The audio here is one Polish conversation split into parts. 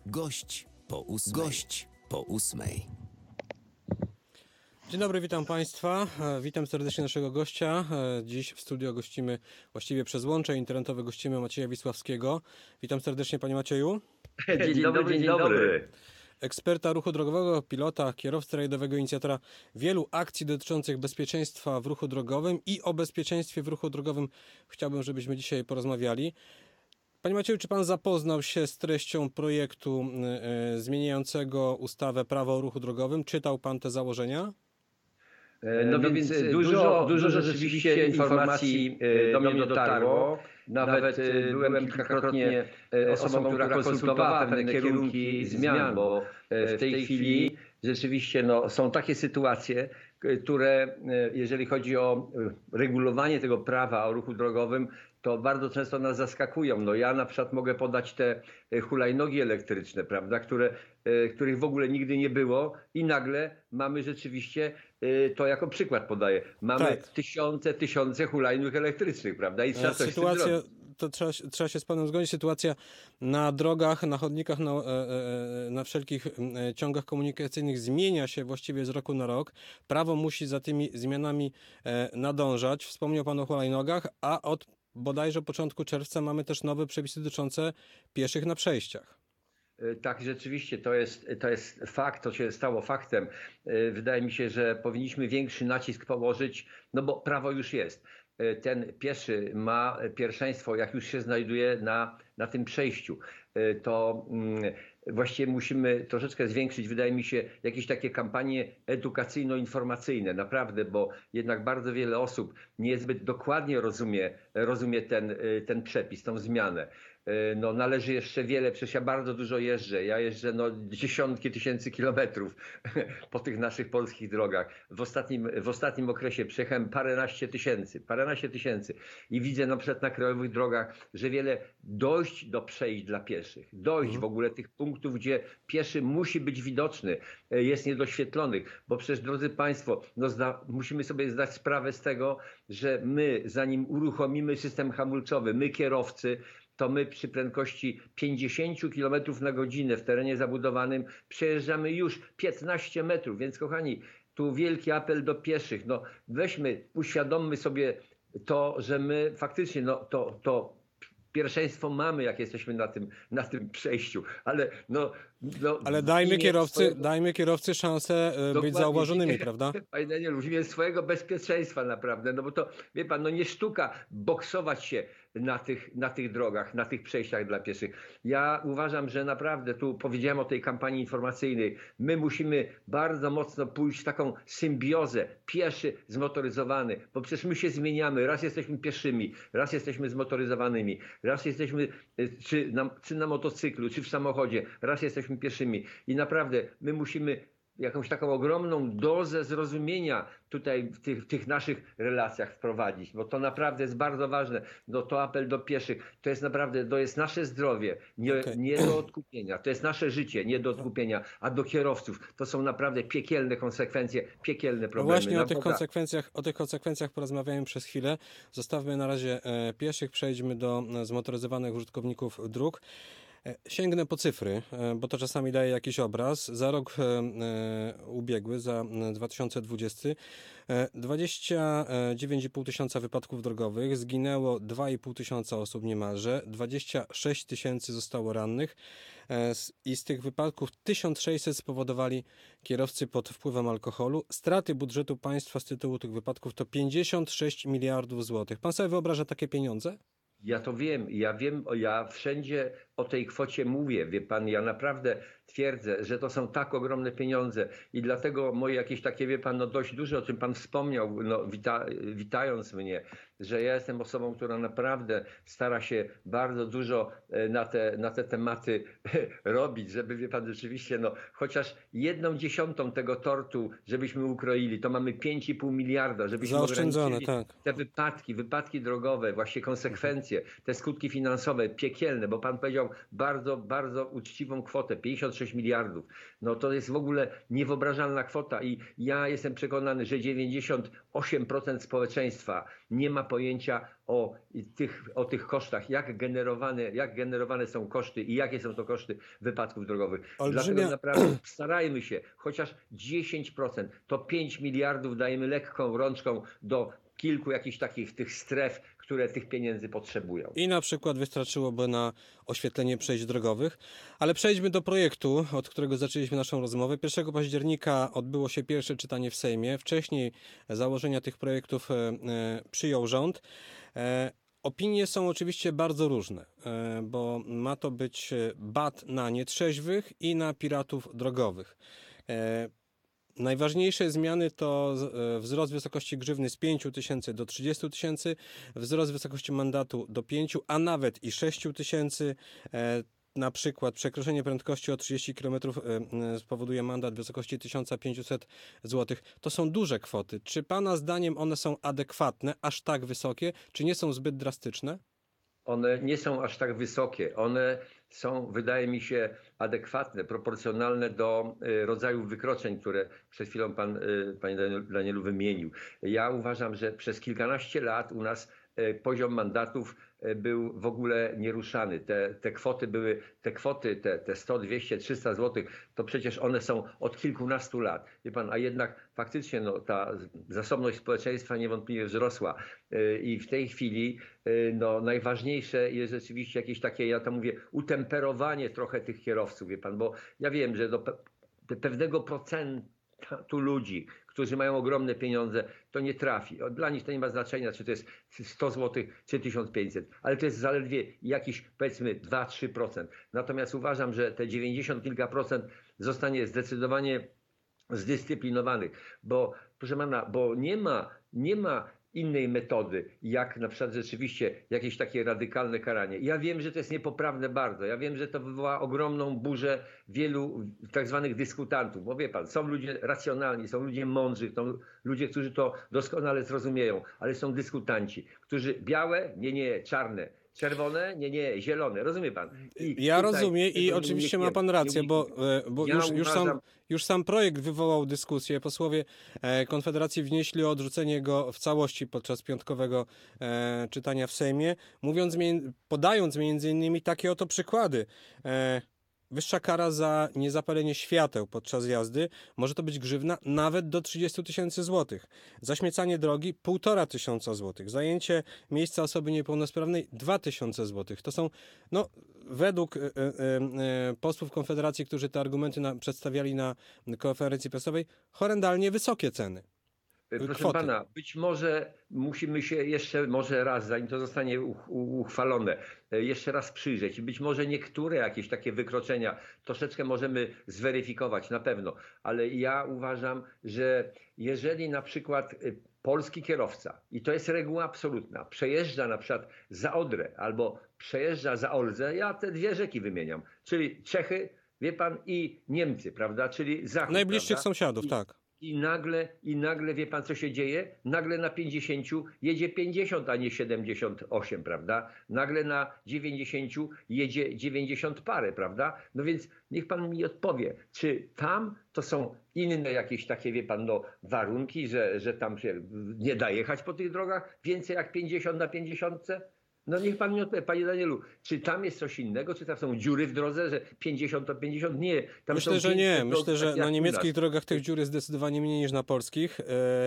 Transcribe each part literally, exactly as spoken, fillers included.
Gość po ósmej. Gość po ósmej. Dzień dobry, witam Państwa. Witam serdecznie naszego gościa. Dziś w studio gościmy, właściwie przez łącze internetowe gościmy Macieja Wisławskiego. Witam serdecznie, Panie Macieju. Dzień, dzień dobry, dzień dobry. Eksperta ruchu drogowego, pilota, kierowcy rajdowego, inicjatora wielu akcji dotyczących bezpieczeństwa w ruchu drogowym i o bezpieczeństwie w ruchu drogowym chciałbym, żebyśmy dzisiaj porozmawiali. Panie Macieju, czy Pan zapoznał się z treścią projektu y, zmieniającego ustawę Prawo o ruchu drogowym? Czytał Pan te założenia? No, no więc dużo, dużo rzeczywiście informacji do mnie dotarło. Nawet byłem kilkakrotnie osobą, która konsultowała pewne kierunki zmian, bo w tej chwili rzeczywiście no, są takie sytuacje, które jeżeli chodzi o regulowanie tego prawa o ruchu drogowym, to bardzo często nas zaskakują. No ja na przykład mogę podać te hulajnogi elektryczne, prawda, które, których w ogóle nigdy nie było i nagle mamy rzeczywiście, to jako przykład podaję, mamy tak. tysiące, tysiące hulajnóg elektrycznych, prawda, i trzeba coś Sytuacja... z tym zrobić. To trzeba, trzeba się z Panem zgodzić. Sytuacja na drogach, na chodnikach, na, na wszelkich ciągach komunikacyjnych zmienia się właściwie z roku na rok. Prawo musi za tymi zmianami nadążać. Wspomniał Pan o hulajnogach, a od bodajże początku czerwca mamy też nowe przepisy dotyczące pieszych na przejściach. Tak, rzeczywiście to jest, to jest fakt, to się stało faktem. Wydaje mi się, że powinniśmy większy nacisk położyć, no bo prawo już jest. Ten pieszy ma pierwszeństwo, jak już się znajduje na, na tym przejściu. To właściwie musimy troszeczkę zwiększyć, wydaje mi się, jakieś takie kampanie edukacyjno-informacyjne, naprawdę, bo jednak bardzo wiele osób niezbyt dokładnie rozumie, rozumie ten, ten przepis, tą zmianę. No, należy jeszcze wiele, przecież ja bardzo dużo jeżdżę. Ja jeżdżę no, dziesiątki tysięcy kilometrów po tych naszych polskich drogach. W ostatnim, w ostatnim okresie przejechałem paręnaście tysięcy, paręnaście tysięcy i widzę na przykład na krajowych drogach, że wiele dojść do przejść dla pieszych, dojść mhm. w ogóle tych punktów, gdzie pieszy musi być widoczny, jest niedoświetlonych, bo przecież, drodzy Państwo, no, zda, musimy sobie zdać sprawę z tego, że my, zanim uruchomimy system hamulcowy, my kierowcy, to my przy prędkości pięćdziesiąt kilometrów na godzinę w terenie zabudowanym przejeżdżamy już piętnaście metrów. Więc kochani, tu wielki apel do pieszych. No weźmy, uświadommy sobie to, że my faktycznie no, to, to pierwszeństwo mamy, jak jesteśmy na tym, na tym przejściu, ale no... no ale dajmy kierowcy, swojego... dajmy kierowcy szansę Dokładnie. być zauważonymi, prawda? Panie Danielu, w imię swojego bezpieczeństwa naprawdę, no bo to, wie pan, no nie sztuka boksować się na tych, na tych drogach, na tych przejściach dla pieszych. Ja uważam, że naprawdę, tu powiedziałem o tej kampanii informacyjnej, my musimy bardzo mocno pójść w taką symbiozę pieszy zmotoryzowany, bo przecież my się zmieniamy, raz jesteśmy pieszymi, raz jesteśmy zmotoryzowanymi, raz jesteśmy czy na, czy na motocyklu, czy w samochodzie, raz jesteśmy pieszymi i naprawdę my musimy jakąś taką ogromną dozę zrozumienia tutaj w tych, w tych naszych relacjach wprowadzić, bo to naprawdę jest bardzo ważne. No to apel do pieszych, to jest naprawdę, to jest nasze zdrowie, nie, okay. nie do odkupienia, to jest nasze życie, nie do odkupienia, a do kierowców to są naprawdę piekielne konsekwencje, piekielne problemy. No właśnie o tych, konsekwencjach, o tych konsekwencjach porozmawiamy przez chwilę. Zostawmy na razie e, pieszych, przejdźmy do e, zmotoryzowanych użytkowników dróg. Sięgnę po cyfry, bo to czasami daje jakiś obraz. Za rok e, ubiegły, za dwa tysiące dwudziesty, dwadzieścia dziewięć i pół tysiąca wypadków drogowych, zginęło dwa i pół tysiąca osób niemalże, dwadzieścia sześć tysięcy zostało rannych e, i z tych wypadków tysiąc sześćset spowodowali kierowcy pod wpływem alkoholu. Straty budżetu państwa z tytułu tych wypadków to pięćdziesiąt sześć miliardów złotych. Pan sobie wyobraża takie pieniądze? Ja to wiem, ja wiem, ja wszędzie o tej kwocie mówię, wie pan, ja naprawdę twierdzę, że to są tak ogromne pieniądze i dlatego moje jakieś takie, wie pan, no dość duże, o czym pan wspomniał, no wita, witając mnie, że ja jestem osobą, która naprawdę stara się bardzo dużo na te, na te tematy robić, żeby, wie pan, rzeczywiście, no chociaż jedną dziesiątą tego tortu, żebyśmy ukroili, to mamy pięć i pół miliarda, żebyśmy zaoszczędzone, tak. te wypadki, wypadki drogowe, właśnie konsekwencje, te skutki finansowe, piekielne, bo pan powiedział podał bardzo, bardzo uczciwą kwotę, pięćdziesiąt sześć miliardów. No to jest w ogóle niewyobrażalna kwota i ja jestem przekonany, że dziewięćdziesiąt osiem procent społeczeństwa nie ma pojęcia o tych, o tych kosztach, jak generowane, jak generowane są koszty i jakie są to koszty wypadków drogowych. Olbrzymia... Dlatego naprawdę starajmy się, chociaż dziesięć procent, to pięć miliardów dajemy lekką rączką do kilku jakichś takich tych stref, które tych pieniędzy potrzebują. I na przykład wystarczyłoby na oświetlenie przejść drogowych. Ale przejdźmy do projektu, od którego zaczęliśmy naszą rozmowę. pierwszego października odbyło się pierwsze czytanie w Sejmie. Wcześniej założenia tych projektów e, przyjął rząd. E, Opinie są oczywiście bardzo różne, e, bo ma to być bat na nietrzeźwych i na piratów drogowych. E, Najważniejsze zmiany to wzrost wysokości grzywny z pięciu tysięcy do trzydziestu tysięcy, wzrost wysokości mandatu do pięciu, a nawet i sześciu tysięcy. Na przykład przekroczenie prędkości o trzydzieści kilometrów spowoduje mandat w wysokości tysiąc pięćset złotych. To są duże kwoty. Czy Pana zdaniem one są adekwatne, aż tak wysokie, czy nie są zbyt drastyczne? One nie są aż tak wysokie. One są, wydaje mi się, adekwatne, proporcjonalne do rodzajów wykroczeń, które przed chwilą pan, panie Danielu, wymienił. Ja uważam, że przez kilkanaście lat u nas poziom mandatów był w ogóle nieruszany. Te, te kwoty były, te kwoty, te, te sto, dwieście, trzysta złotych, to przecież one są od kilkunastu lat. Wie pan, a jednak faktycznie no, ta zasobność społeczeństwa niewątpliwie wzrosła. I w tej chwili no, najważniejsze jest rzeczywiście jakieś takie, ja to mówię, utemperowanie trochę tych kierowców, wie pan, bo ja wiem, że do pe pewnego procentu ludzi, którzy mają ogromne pieniądze, to nie trafi. Dla nich to nie ma znaczenia, czy to jest sto złotych, czy tysiąc pięćset, ale to jest zaledwie jakiś, powiedzmy, dwa do trzech procent. Natomiast uważam, że te dziewięćdziesiąt kilka procent zostanie zdecydowanie zdyscyplinowanych, bo proszę pana, bo nie ma, nie ma innej metody, jak na przykład rzeczywiście jakieś takie radykalne karanie. Ja wiem, że to jest niepoprawne bardzo. Ja wiem, że to wywoła ogromną burzę wielu tak zwanych dyskutantów. Bo wie pan, są ludzie racjonalni, są ludzie mądrzy, są ludzie, którzy to doskonale zrozumieją, ale są dyskutanci, którzy białe, nie, nie, czarne, czerwone, nie, nie, zielone. Rozumie pan? I ja rozumiem i oczywiście ma pan rację, bo, bo ja już, już, uważam... sam, już sam projekt wywołał dyskusję. Posłowie Konfederacji wnieśli o odrzucenie go w całości podczas piątkowego e, czytania w Sejmie, mówiąc, podając między innymi takie oto przykłady. E, Wyższa kara za niezapalenie świateł podczas jazdy może to być grzywna nawet do trzydziestu tysięcy złotych. Zaśmiecanie drogi półtora tysiąca złotych. Zajęcie miejsca osoby niepełnosprawnej dwa tysiące złotych. To są, no, według e, e, e, posłów Konfederacji, którzy te argumenty na, przedstawiali na konferencji prasowej, horrendalnie wysokie ceny. Proszę Kwoty. pana, być może musimy się jeszcze może raz, zanim to zostanie uchwalone, jeszcze raz przyjrzeć i być może niektóre jakieś takie wykroczenia troszeczkę możemy zweryfikować na pewno, ale ja uważam, że jeżeli na przykład polski kierowca, i to jest reguła absolutna, przejeżdża na przykład za Odrę albo przejeżdża za Olzę, ja te dwie rzeki wymieniam, czyli Czechy, wie pan, i Niemcy, prawda, czyli Zachód. Najbliższych prawda? sąsiadów, I, tak. I nagle, I nagle wie pan, co się dzieje? Nagle na pięćdziesięciu jedzie pięćdziesiąt, a nie siedemdziesiąt osiem, prawda? Nagle na dziewięćdziesięciu jedzie dziewięćdziesiąt parę, prawda? No więc niech pan mi odpowie, czy tam to są inne jakieś takie, wie pan, no, warunki, że, że tam się nie da jechać po tych drogach więcej jak pięćdziesiąt na pięćdziesiątce? No niech pan mi odpowie, panie Danielu, czy tam jest coś innego, czy tam są dziury w drodze, że pięćdziesiąt to pięćdziesiąt? Nie. Tam Myślę, są że nie. drogi, Myślę, że takie na jak u niemieckich nas. drogach tych dziur jest zdecydowanie mniej niż na polskich,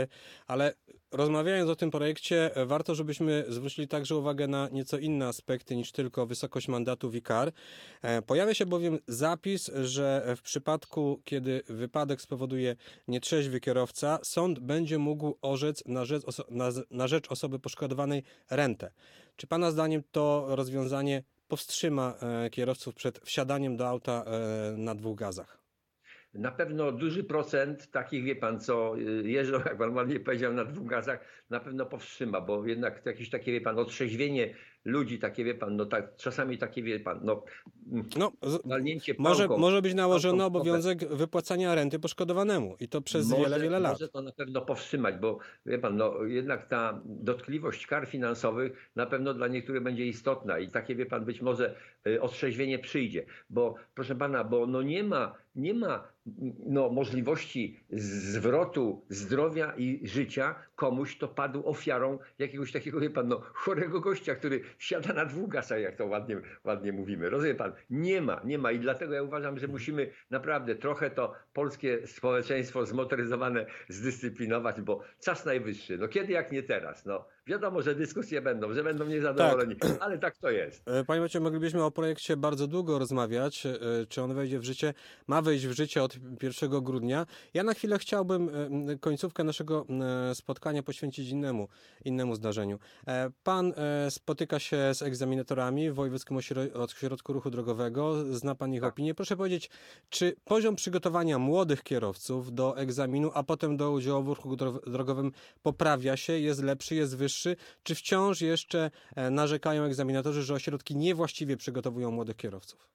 ale rozmawiając o tym projekcie, warto, żebyśmy zwrócili także uwagę na nieco inne aspekty niż tylko wysokość mandatów i kar. Pojawia się bowiem zapis, że w przypadku, kiedy wypadek spowoduje nietrzeźwy kierowca, sąd będzie mógł orzec na rzecz, oso- na, na rzecz osoby poszkodowanej rentę. Czy pana zdaniem to rozwiązanie powstrzyma e, kierowców przed wsiadaniem do auta e, na dwóch gazach? Na pewno duży procent takich, wie pan, co jeżdżą, jak pan ładnie powiedział, na dwóch gazach, na pewno powstrzyma, bo jednak jakieś takie, wie pan, otrzeźwienie ludzi, takie wie pan, no tak, czasami takie wie pan, no, No, z- walnięcie może, pałką, może być nałożony pałką w głowę. obowiązek wypłacania renty poszkodowanemu i to przez Może, wiele, wiele lat. może to na pewno powstrzymać, bo wie pan, no, jednak ta dotkliwość kar finansowych na pewno dla niektórych będzie istotna i takie wie pan, być może y, otrzeźwienie przyjdzie, bo proszę pana, bo no nie ma, nie ma no, możliwości zwrotu zdrowia i życia komuś, kto padł ofiarą jakiegoś takiego, wie pan, no, chorego gościa, który wsiada na dwugasa, jak to ładnie, ładnie mówimy. Rozumie pan? Nie ma, nie ma i dlatego ja uważam, że musimy naprawdę trochę to polskie społeczeństwo zmotoryzowane zdyscyplinować, bo czas najwyższy. No kiedy jak nie teraz? No wiadomo, że dyskusje będą, że będą niezadowoleni, ale tak to jest. E, Panie Maciej, moglibyśmy o projekcie bardzo długo rozmawiać, e, czy on wejdzie w życie, ma wejść w życie od pierwszego grudnia. Ja na chwilę chciałbym e, końcówkę naszego e, spotkania poświęcić innemu, innemu zdarzeniu. E, Pan e, spotyka się z egzaminatorami w Wojewódzkim Ośro- Ośrodku Ruchu Drogowego, zna pan ich Tak. opinię. Proszę powiedzieć, czy poziom przygotowania młodych kierowców do egzaminu, a potem do udziału w ruchu dro- drogowym poprawia się, jest lepszy, jest wyższy, czy wciąż jeszcze e, narzekają egzaminatorzy, że ośrodki niewłaściwie przygotowują młodych kierowców?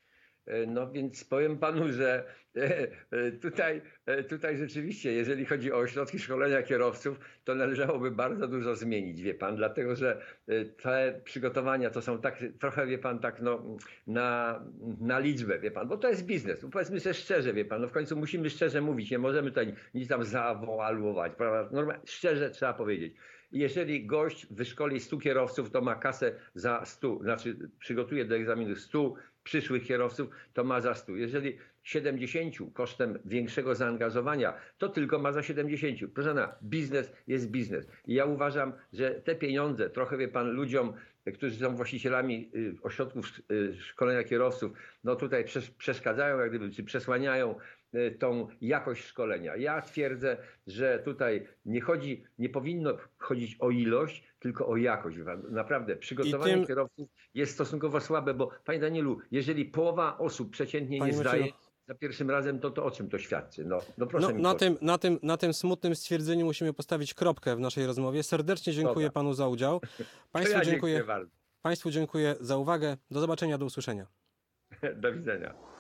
No więc powiem panu, że e, e, tutaj, e, tutaj rzeczywiście, jeżeli chodzi o ośrodki szkolenia kierowców, to należałoby bardzo dużo zmienić, wie pan, dlatego że e, te przygotowania to są tak trochę, wie pan, tak no, na, na liczbę, wie pan, bo to jest biznes. No, powiedzmy sobie szczerze, wie pan, no w końcu musimy szczerze mówić, nie możemy tutaj nic tam zawoalować, prawda? Normalnie, szczerze trzeba powiedzieć. Jeżeli gość wyszkoli stu kierowców, to ma kasę za stu, znaczy przygotuje do egzaminu stu przyszłych kierowców, to ma za stu. Jeżeli siedemdziesięciu kosztem większego zaangażowania, to tylko ma za siedemdziesięciu. Proszę pana, biznes jest biznes. I ja uważam, że te pieniądze, trochę wie pan ludziom, którzy są właścicielami y, ośrodków y, szkolenia kierowców, no tutaj przesz- przeszkadzają, jak gdyby, czy przesłaniają y, tą jakość szkolenia. Ja twierdzę, że tutaj nie chodzi, nie powinno chodzić o ilość, tylko o jakość. Wie pan. Naprawdę, przygotowanie tym- kierowców jest stosunkowo słabe, bo panie Danielu, jeżeli połowa osób przeciętnie Panie nie zdaje Macieju. za pierwszym razem, to, to o czym to świadczy? No, no proszę No, mi na, powiedzieć. tym, na, tym, na tym smutnym stwierdzeniu musimy postawić kropkę w naszej rozmowie. Serdecznie dziękuję Dobra. panu za udział. To Państwu ja dziękuję, dziękuję bardzo. państwu dziękuję za uwagę. Do zobaczenia, do usłyszenia. Do widzenia.